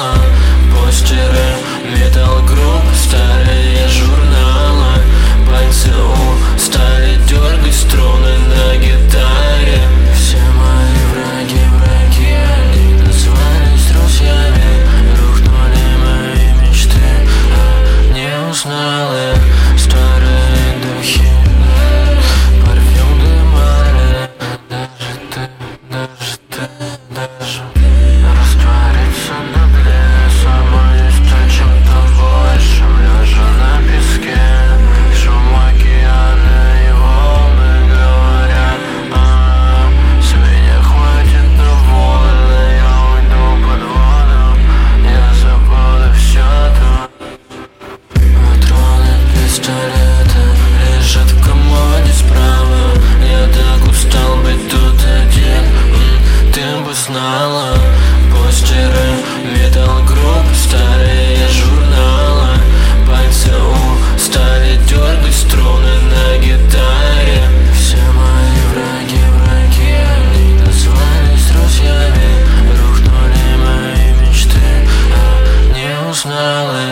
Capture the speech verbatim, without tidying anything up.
узнала постеры, металл групп, старые журналы. Пальцы устали дергать струны на гитаре. Все мои враги, враги, они назвались друзьями. Рухнули мои мечты, а не узнали старые духи. Парфюм дымали, даже ты, даже ты, даже раствориться на дне. Сама есть о чем-то большем, лежа на песке. Шум океана и волны говорят: а, с меня хватит довольно. Я уйду под воду, я забуду все то. Патроны пистолета лежат в комоде справа. Я так устал быть тут один, М, ты бы знала. Постеры, металл групп, старые журналы. Пальцы устали дергать струны на гитаре. Все мои враги, враги, они назвались друзьями. Рухнули мои мечты, а не узнали